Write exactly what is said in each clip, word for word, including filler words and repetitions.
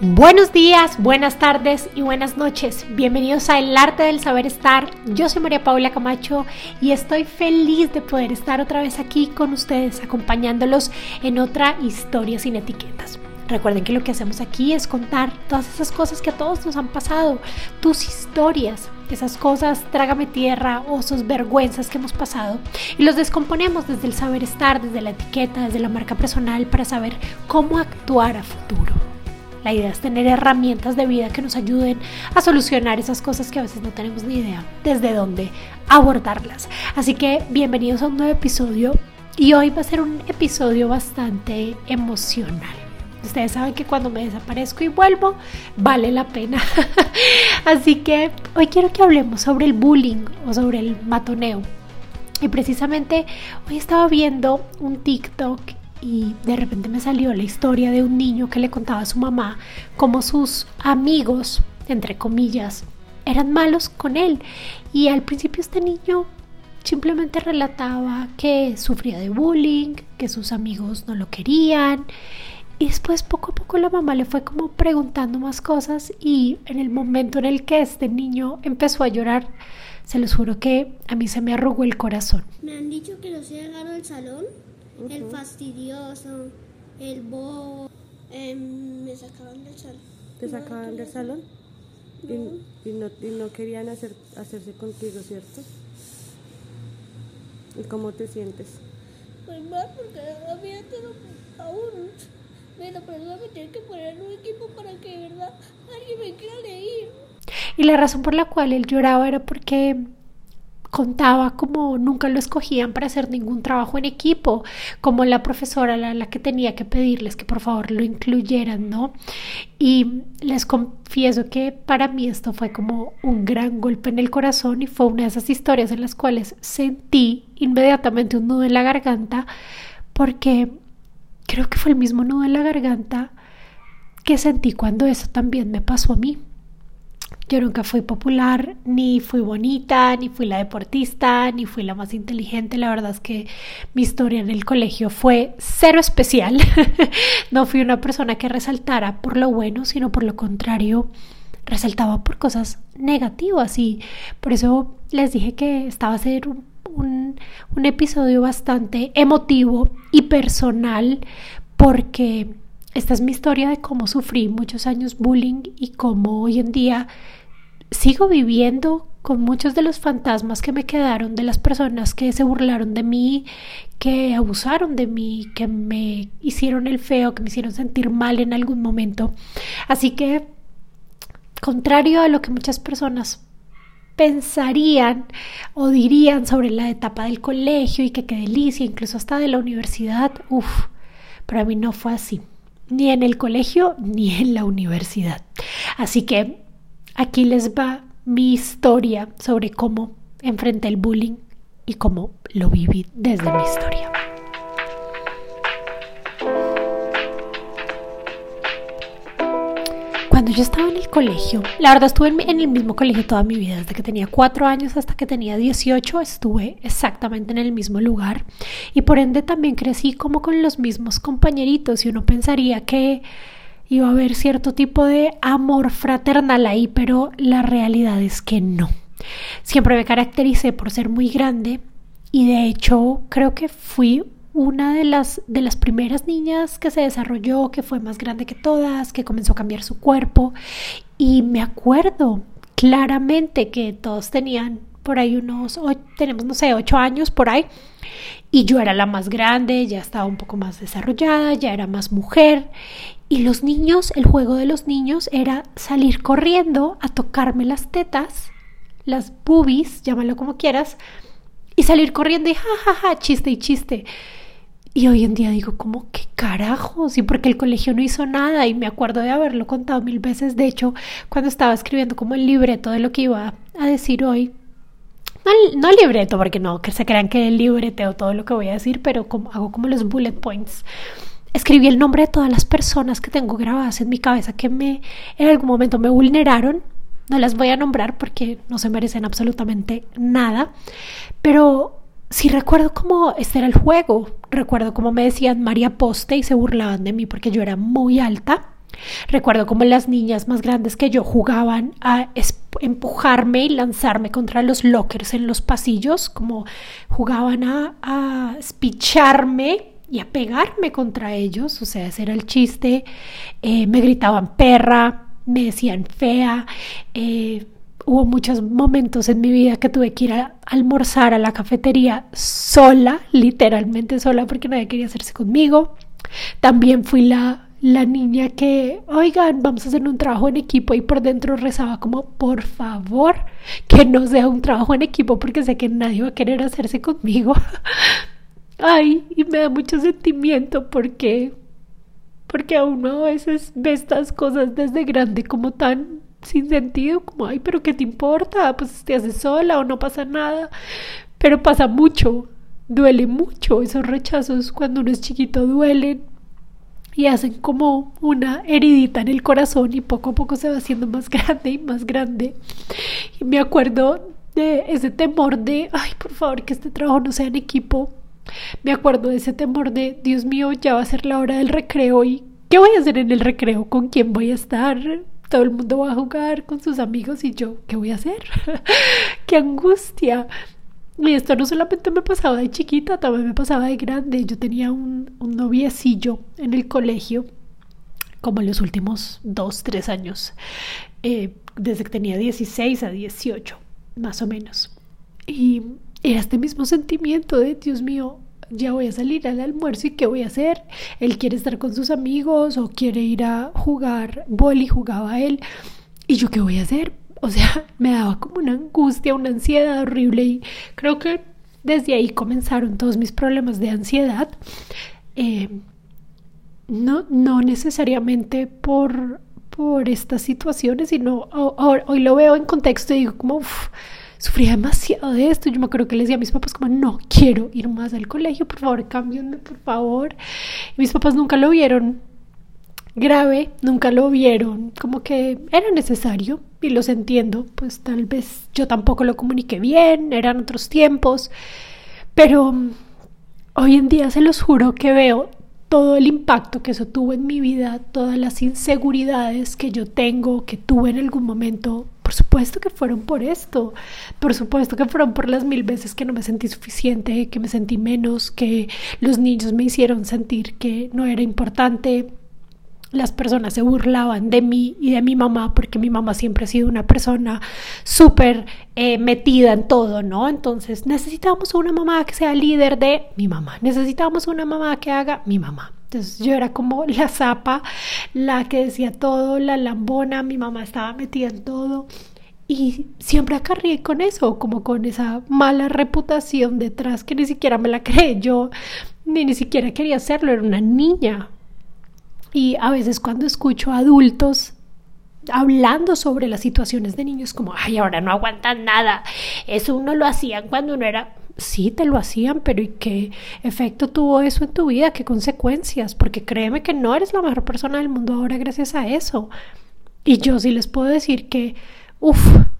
Buenos días, buenas tardes y buenas noches. Bienvenidos a El Arte del Saber Estar. Yo soy María Paula Camacho y estoy feliz de poder estar otra vez aquí con ustedes, acompañándolos en otra historia sin etiquetas. Recuerden que lo que hacemos aquí es contar todas esas cosas que a todos nos han pasado, tus historias, esas cosas, trágame tierra, osos, vergüenzas que hemos pasado, y los descomponemos desde el saber estar, desde la etiqueta, desde la marca personal, para saber cómo actuar a futuro. La idea es tener herramientas de vida que nos ayuden a solucionar esas cosas que a veces no tenemos ni idea desde dónde abordarlas. Así que bienvenidos a un nuevo episodio, y hoy va a ser un episodio bastante emocional. Ustedes saben que cuando me desaparezco y vuelvo, vale la pena. Así que hoy quiero que hablemos sobre el bullying o sobre el matoneo. Y precisamente hoy estaba viendo un TikTok y de repente me salió la historia de un niño que le contaba a su mamá cómo sus amigos, entre comillas, eran malos con él. Y al principio este niño simplemente relataba que sufría de bullying, que sus amigos no lo querían. Y después poco a poco la mamá le fue como preguntando más cosas, y en el momento en el que este niño empezó a llorar, se los juro que a mí se me arrugó el corazón. Me han dicho que los he agarrado del salón, uh-huh. El fastidioso, el bobo, eh, me sacaban del salón. ¿Te sacaban no, del salón? No. Y, y, no, y no querían hacer, hacerse contigo, ¿cierto? ¿Y cómo te sientes? Pues mal, porque a mí aún la persona me tiene que poner en un equipo para que de verdad alguien me quiera leer. Y la razón por la cual él lloraba era porque contaba como nunca lo escogían para hacer ningún trabajo en equipo, como la profesora la, la que tenía que pedirles que por favor lo incluyeran, ¿no? Y les confieso que para mí esto fue como un gran golpe en el corazón, y fue una de esas historias en las cuales sentí inmediatamente un nudo en la garganta, porque creo que fue el mismo nudo en la garganta que sentí cuando eso también me pasó a mí. Yo nunca fui popular, ni fui bonita, ni fui la deportista, ni fui la más inteligente. La verdad es que mi historia en el colegio fue cero especial. No fui una persona que resaltara por lo bueno, sino por lo contrario, resaltaba por cosas negativas. Y por eso les dije que estaba a ser un Un, un episodio bastante emotivo y personal, porque esta es mi historia de cómo sufrí muchos años bullying y cómo hoy en día sigo viviendo con muchos de los fantasmas que me quedaron de las personas que se burlaron de mí, que abusaron de mí, que me hicieron el feo, que me hicieron sentir mal en algún momento. Así que, contrario a lo que muchas personas pensarían o dirían sobre la etapa del colegio y que qué delicia, incluso hasta de la universidad, uff, para mí no fue así, ni en el colegio ni en la universidad. Así que aquí les va mi historia sobre cómo enfrenté el bullying y cómo lo viví desde mi historia. Cuando yo estaba en el colegio, la verdad estuve en el mismo colegio toda mi vida, desde que tenía cuatro años hasta que tenía dieciocho, estuve exactamente en el mismo lugar, y por ende también crecí como con los mismos compañeritos, y uno pensaría que iba a haber cierto tipo de amor fraternal ahí, pero la realidad es que no. Siempre me caractericé por ser muy grande, y de hecho creo que fui una de las, de las primeras niñas que se desarrolló, que fue más grande que todas, que comenzó a cambiar su cuerpo. Y me acuerdo claramente que todos tenían por ahí unos, o, tenemos no sé, ocho años por ahí, y yo era la más grande, ya estaba un poco más desarrollada, ya era más mujer. Y los niños, el juego de los niños era salir corriendo a tocarme las tetas, las boobies, llámalo como quieras, y salir corriendo y jajaja, ja, ja, chiste y chiste. Y hoy en día digo, ¿cómo qué carajos? Y porque el colegio no hizo nada, y me acuerdo de haberlo contado mil veces. De hecho, cuando estaba escribiendo como el libreto de lo que iba a decir hoy, no, no libreto, porque no, que se crean que libreteo todo lo que voy a decir, pero como, hago como los bullet points. Escribí el nombre de todas las personas que tengo grabadas en mi cabeza que me, en algún momento me vulneraron. No las voy a nombrar porque no se merecen absolutamente nada, pero sí recuerdo cómo este era el juego. Recuerdo cómo me decían María Poste y se burlaban de mí porque yo era muy alta. Recuerdo como las niñas más grandes que yo jugaban a empujarme y lanzarme contra los lockers en los pasillos, como jugaban a, a espicharme y a pegarme contra ellos, o sea, ese era el chiste. Eh, me gritaban perra, me decían fea. Eh, hubo muchos momentos en mi vida que tuve que ir a almorzar a la cafetería sola, literalmente sola, porque nadie quería hacerse conmigo. También fui la, la niña que, oigan, vamos a hacer un trabajo en equipo, y por dentro rezaba como, por favor, que no sea un trabajo en equipo, porque sé que nadie va a querer hacerse conmigo. Ay, y me da mucho sentimiento porque, porque a uno a veces ve estas cosas desde grande como tan sin sentido, como, ay, pero ¿qué te importa? Pues te haces sola o no pasa nada. Pero pasa mucho, duele mucho. Esos rechazos cuando uno es chiquito duelen y hacen como una heridita en el corazón, y poco a poco se va haciendo más grande y más grande. Y me acuerdo de ese temor de, ay, por favor, que este trabajo no sea en equipo. Me acuerdo de ese temor de, Dios mío, ya va a ser la hora del recreo, y ¿qué voy a hacer en el recreo? ¿Con quién voy a estar? Todo el mundo va a jugar con sus amigos, y yo, ¿qué voy a hacer? ¡Qué angustia! Y esto no solamente me pasaba de chiquita, también me pasaba de grande. Yo tenía un, un noviecillo en el colegio, como en los últimos dos, tres años, eh, desde que tenía dieciséis a dieciocho, más o menos. Y era este mismo sentimiento de, Dios mío, ya voy a salir al almuerzo, ¿y qué voy a hacer? Él quiere estar con sus amigos o quiere ir a jugar vóley, jugaba él, y yo, ¿qué voy a hacer? O sea, me daba como una angustia, una ansiedad horrible, y creo que desde ahí comenzaron todos mis problemas de ansiedad. Eh, no, no necesariamente por, por estas situaciones, sino hoy, hoy lo veo en contexto y digo como, uff, sufría demasiado de esto. Yo me acuerdo que les decía a mis papás como, no quiero ir más al colegio, por favor, cámbienme, por favor. Y mis papás nunca lo vieron grave, nunca lo vieron como que era necesario, y los entiendo, pues tal vez yo tampoco lo comuniqué bien, eran otros tiempos, pero um, hoy en día se los juro que veo todo el impacto que eso tuvo en mi vida, todas las inseguridades que yo tengo, que tuve en algún momento. Por supuesto que fueron por esto, por supuesto que fueron por las mil veces que no me sentí suficiente, que me sentí menos, que los niños me hicieron sentir que no era importante. Las personas se burlaban de mí y de mi mamá, porque mi mamá siempre ha sido una persona súper eh, metida en todo, ¿no? Entonces necesitábamos una mamá que sea líder de mi mamá, necesitábamos una mamá que haga mi mamá. Entonces yo era como la zapa, la que decía todo, la lambona, mi mamá estaba metida en todo. Y siempre acarrié con eso, como con esa mala reputación detrás que ni siquiera me la creé yo, ni, ni siquiera quería hacerlo, era una niña. Y a veces cuando escucho a adultos hablando sobre las situaciones de niños, como, ay, ahora no aguantan nada, eso uno lo hacían cuando uno era... Sí, te lo hacían, pero ¿y qué efecto tuvo eso en tu vida? ¿Qué consecuencias? Porque créeme que no eres la mejor persona del mundo ahora gracias a eso. Y yo sí les puedo decir que, uff,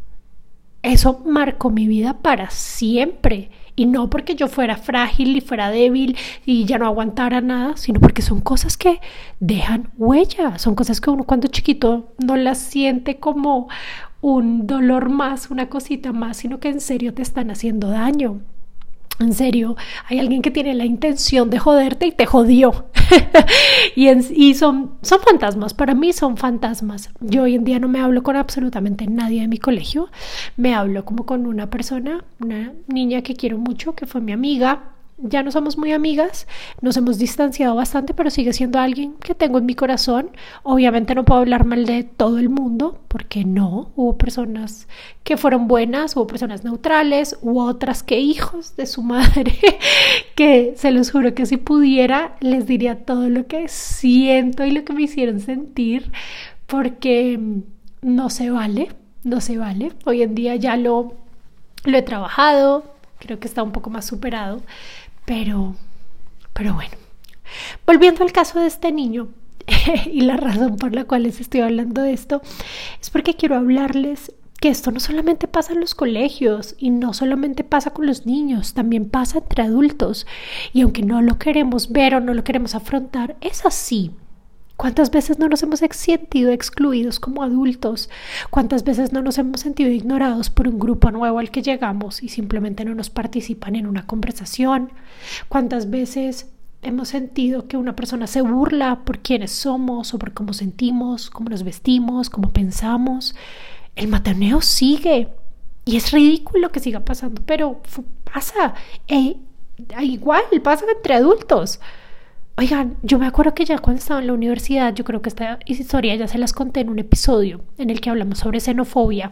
eso marcó mi vida para siempre. Y no porque yo fuera frágil y fuera débil y ya no aguantara nada, sino porque son cosas que dejan huella. Son cosas que uno cuando chiquito no las siente como un dolor más, una cosita más, sino que en serio te están haciendo daño. En serio, hay alguien que tiene la intención de joderte y te jodió. y en, y son, son fantasmas, para mí son fantasmas. Yo hoy en día no me hablo con absolutamente nadie de mi colegio. Me hablo como con una persona, una niña que quiero mucho, que fue mi amiga. Ya no somos muy amigas, nos hemos distanciado bastante, pero sigue siendo alguien que tengo en mi corazón. Obviamente no puedo hablar mal de todo el mundo, porque no, hubo personas que fueron buenas, hubo personas neutrales, hubo otras que hijos de su madre, que se los juro que si pudiera les diría todo lo que siento y lo que me hicieron sentir, porque no se vale, no se vale. Hoy en día ya lo, lo he trabajado, creo que está un poco más superado. Pero, pero bueno, volviendo al caso de este niño y la razón por la cual les estoy hablando de esto es porque quiero hablarles que esto no solamente pasa en los colegios y no solamente pasa con los niños, también pasa entre adultos. Y aunque no lo queremos ver o no lo queremos afrontar, es así. ¿Cuántas veces no nos hemos sentido excluidos como adultos? ¿Cuántas veces no nos hemos sentido ignorados por un grupo nuevo al que llegamos y simplemente no nos participan en una conversación? ¿Cuántas veces hemos sentido que una persona se burla por quiénes somos o por cómo sentimos, cómo nos vestimos, cómo pensamos? El matoneo sigue y es ridículo que siga pasando, pero pasa. E, igual pasa entre adultos. Oigan, yo me acuerdo que ya cuando estaba en la universidad, yo creo que esta historia ya se las conté en un episodio en el que hablamos sobre xenofobia.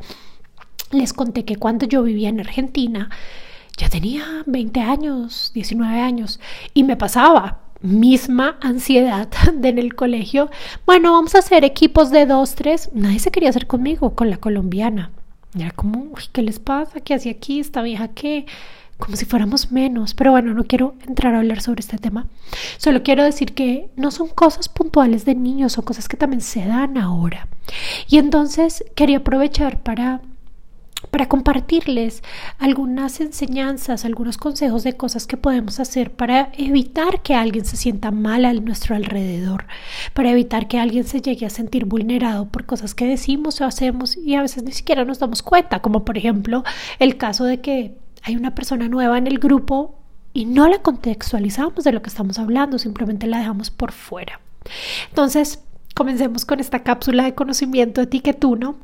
Les conté que cuando yo vivía en Argentina, ya tenía veinte años, diecinueve años, y me pasaba misma ansiedad de en el colegio. Bueno, vamos a hacer equipos de dos, tres. Nadie se quería hacer conmigo, con la colombiana. Era como, uy, ¿qué les pasa? ¿Qué hace aquí? ¿Esta vieja qué? Como si fuéramos menos, pero bueno, no quiero entrar a hablar sobre este tema. Solo quiero decir que no son cosas puntuales de niños, son cosas que también se dan ahora. Y entonces quería aprovechar para, para compartirles algunas enseñanzas, algunos consejos de cosas que podemos hacer para evitar que alguien se sienta mal a nuestro alrededor, para evitar que alguien se llegue a sentir vulnerado por cosas que decimos o hacemos y a veces ni siquiera nos damos cuenta, como por ejemplo el caso de que hay una persona nueva en el grupo y no la contextualizamos de lo que estamos hablando, simplemente la dejamos por fuera. Entonces, comencemos con esta cápsula de conocimiento etiquetuno,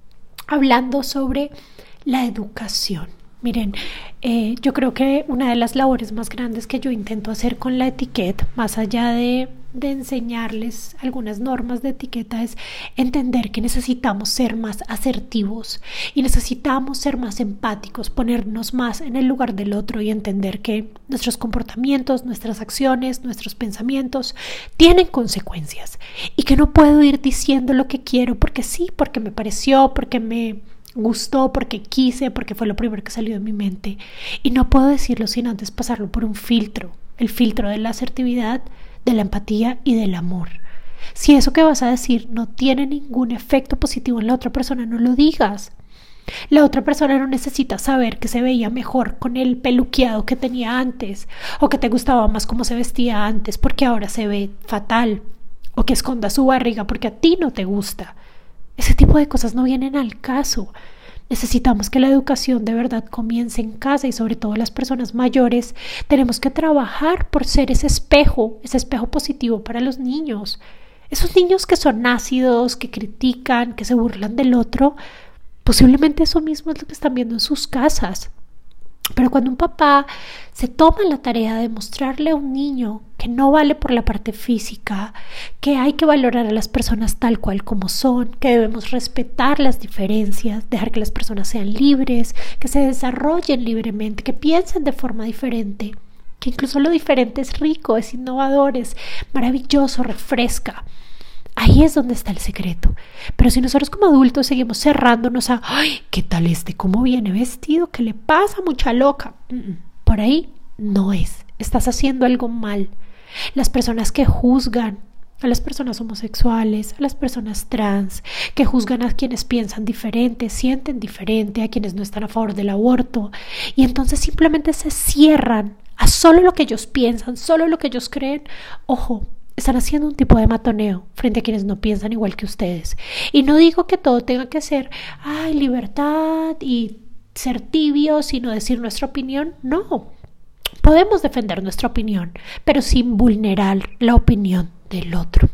hablando sobre la educación. Miren, eh, yo creo que una de las labores más grandes que yo intento hacer con la etiqueta, más allá de, de enseñarles algunas normas de etiqueta, es entender que necesitamos ser más asertivos y necesitamos ser más empáticos, ponernos más en el lugar del otro y entender que nuestros comportamientos, nuestras acciones, nuestros pensamientos tienen consecuencias y que no puedo ir diciendo lo que quiero porque sí, porque me pareció, porque me gustó, porque quise, porque fue lo primero que salió de mi mente, y no puedo decirlo sin antes pasarlo por un filtro, el filtro de la asertividad, de la empatía y del amor. Si eso que vas a decir no tiene ningún efecto positivo en la otra persona, no lo digas. La otra persona no necesita saber que se veía mejor con el peluqueado que tenía antes, o que te gustaba más cómo se vestía antes porque ahora se ve fatal, o que esconda su barriga porque a ti no te gusta. Ese tipo de cosas no vienen al caso. Necesitamos que la educación de verdad comience en casa y sobre todo las personas mayores tenemos que trabajar por ser ese espejo, ese espejo positivo para los niños. Esos niños que son ácidos, que critican, que se burlan del otro, posiblemente eso mismo es lo que están viendo en sus casas. Pero cuando un papá se toma la tarea de mostrarle a un niño que no vale por la parte física, que hay que valorar a las personas tal cual como son, que debemos respetar las diferencias, dejar que las personas sean libres, que se desarrollen libremente, que piensen de forma diferente, que incluso lo diferente es rico, es innovador, es maravilloso, refresca. Ahí es donde está el secreto. Pero si nosotros como adultos seguimos cerrándonos a ¡ay! ¿Qué tal este? ¿Cómo viene vestido? ¿Qué le pasa? Mucha loca. Por ahí no es. Estás haciendo algo mal. Las personas que juzgan a las personas homosexuales, a las personas trans, que juzgan a quienes piensan diferente, sienten diferente, a quienes no están a favor del aborto, y entonces simplemente se cierran a solo lo que ellos piensan, solo lo que ellos creen. Ojo, están haciendo un tipo de matoneo frente a quienes no piensan igual que ustedes. Y no digo que todo tenga que ser ay, libertad y ser tibio, sino decir nuestra opinión. No, podemos defender nuestra opinión, pero sin vulnerar la opinión del otro.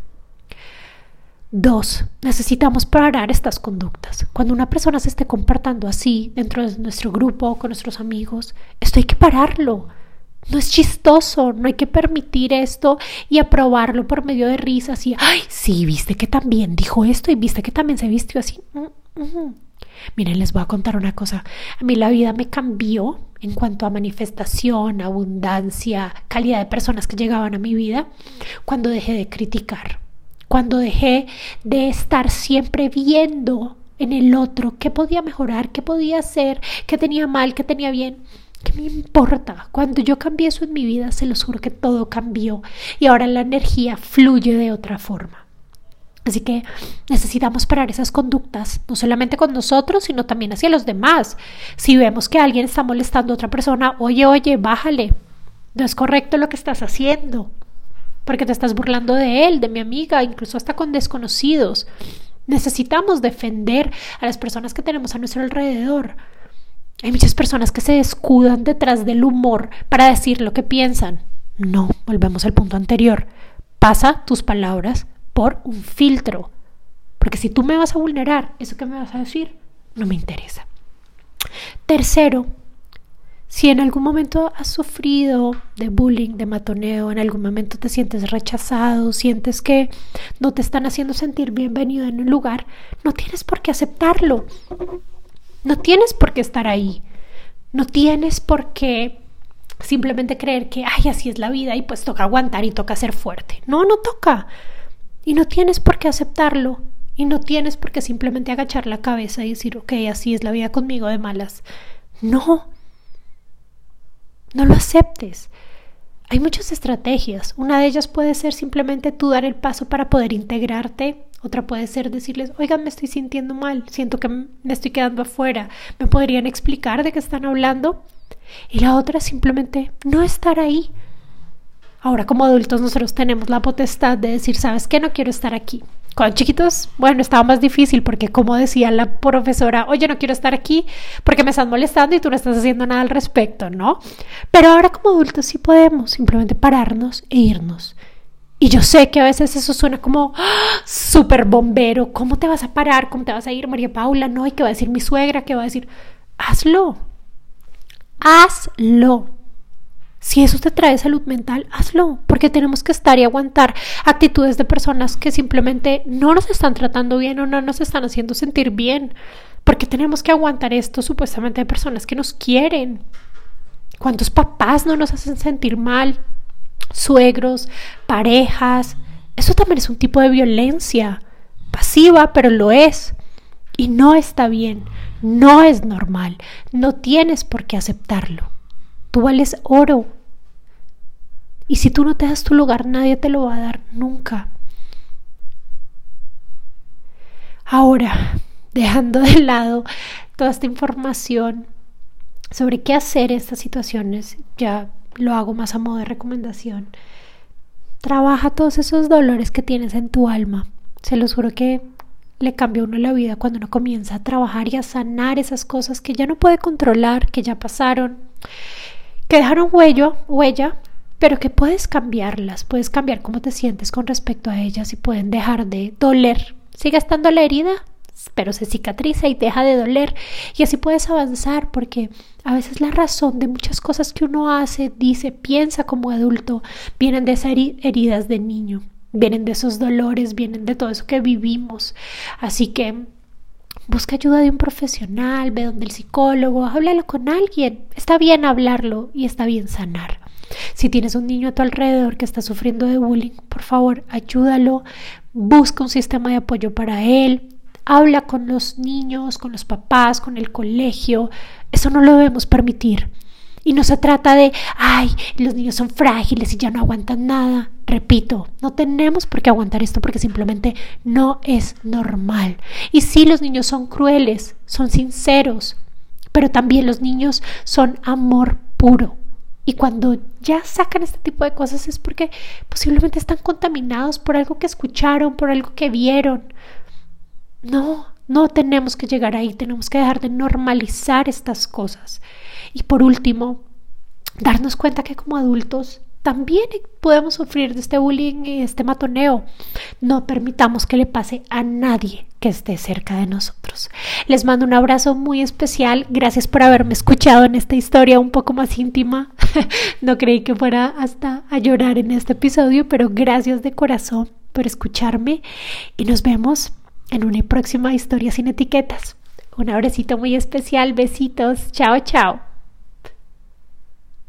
Dos, necesitamos parar estas conductas. Cuando una persona se esté comportando así dentro de nuestro grupo, con nuestros amigos, esto hay que pararlo. No es chistoso, no hay que permitir esto y aprobarlo por medio de risas y ¡ay, sí, viste que también dijo esto y viste que también se vistió así! Mm, mm. Miren, les voy a contar una cosa. A mí la vida me cambió en cuanto a manifestación, abundancia, calidad de personas que llegaban a mi vida cuando dejé de criticar, cuando dejé de estar siempre viendo en el otro qué podía mejorar, qué podía hacer, qué tenía mal, qué tenía bien. ¿Qué me importa? Cuando yo cambié eso en mi vida, se los juro que todo cambió y ahora la energía fluye de otra forma. Así que necesitamos parar esas conductas, no solamente con nosotros, sino también hacia los demás. Si vemos que alguien está molestando a otra persona, oye, oye, bájale. No es correcto lo que estás haciendo. porque te estás burlando de él, de mi amiga, incluso hasta con desconocidos. Necesitamos defender a las personas que tenemos a nuestro alrededor. Hay muchas personas que se escudan detrás del humor para decir lo que piensan. No, volvemos al punto anterior. Pasa tus palabras por un filtro. Porque si tú me vas a vulnerar, eso que me vas a decir no me interesa. Tercero, si en algún momento has sufrido de bullying, de matoneo, en algún momento te sientes rechazado, sientes que no te están haciendo sentir bienvenido en un lugar, no tienes por qué aceptarlo. No tienes por qué estar ahí. No tienes por qué simplemente creer que, ay, así es la vida y pues toca aguantar y toca ser fuerte. No, no toca. Y no tienes por qué aceptarlo. Y no tienes por qué simplemente agachar la cabeza y decir, ok, así es la vida conmigo de malas. No. No lo aceptes. Hay muchas estrategias. Una de ellas puede ser simplemente tú dar el paso para poder integrarte. Otra puede ser decirles, oigan, me estoy sintiendo mal, siento que me estoy quedando afuera. ¿Me podrían explicar de qué están hablando? Y la otra es simplemente no estar ahí. Ahora, como adultos, nosotros tenemos la potestad de decir, ¿sabes qué? No quiero estar aquí. Cuando chiquitos, bueno, estaba más difícil porque como decía la profesora, oye, no quiero estar aquí porque me están molestando y tú no estás haciendo nada al respecto, ¿no? Pero ahora como adultos sí podemos simplemente pararnos e irnos. Y yo sé que a veces eso suena como ¡ah! Súper bombero. ¿Cómo te vas a parar? ¿Cómo te vas a ir, María Paula? No, ¿y qué va a decir mi suegra? ¿Qué va a decir? Hazlo. Hazlo. Si eso te trae salud mental, hazlo, porque tenemos que estar y aguantar actitudes de personas que simplemente no nos están tratando bien o no nos están haciendo sentir bien, porque tenemos que aguantar esto supuestamente de personas que nos quieren. ¿Cuántos papás no nos hacen sentir mal? Suegros, parejas, eso también es un tipo de violencia, pasiva, pero lo es, y no está bien, no es normal, no tienes por qué aceptarlo. Tú vales oro. Y si tú no te das tu lugar, nadie te lo va a dar nunca. Ahora, dejando de lado toda esta información sobre qué hacer en estas situaciones, ya lo hago más a modo de recomendación. Trabaja todos esos dolores que tienes en tu alma. Se los juro que le cambia a uno la vida cuando uno comienza a trabajar y a sanar esas cosas que ya no puede controlar, que ya pasaron, que dejaron huella, huella, pero que puedes cambiarlas, puedes cambiar cómo te sientes con respecto a ellas y pueden dejar de doler. Sigue estando la herida, pero se cicatriza y deja de doler y así puedes avanzar, porque a veces la razón de muchas cosas que uno hace, dice, piensa como adulto, vienen de esas heridas de niño, vienen de esos dolores, vienen de todo eso que vivimos. Así que busca ayuda de un profesional, ve donde el psicólogo, háblalo con alguien. Está bien hablarlo y está bien sanar. Si tienes un niño a tu alrededor que está sufriendo de bullying, por favor, ayúdalo. Busca un sistema de apoyo para él. Habla con los niños, con los papás, con el colegio. Eso no lo debemos permitir. Y no se trata de, ay, los niños son frágiles y ya no aguantan nada. Repito, no tenemos por qué aguantar esto porque simplemente no es normal. Y sí, los niños son crueles, son sinceros, pero también los niños son amor puro. Y cuando ya sacan este tipo de cosas es porque posiblemente están contaminados por algo que escucharon, por algo que vieron. No, no tenemos que llegar ahí, tenemos que dejar de normalizar estas cosas. Y por último, darnos cuenta que como adultos también podemos sufrir de este bullying y este matoneo. No permitamos que le pase a nadie que esté cerca de nosotros. Les mando un abrazo muy especial. Gracias por haberme escuchado en esta historia un poco más íntima. No creí que fuera hasta a llorar en este episodio, pero gracias de corazón por escucharme y nos vemos en una próxima historia sin etiquetas. Un abracito muy especial. Besitos. Chao, chao.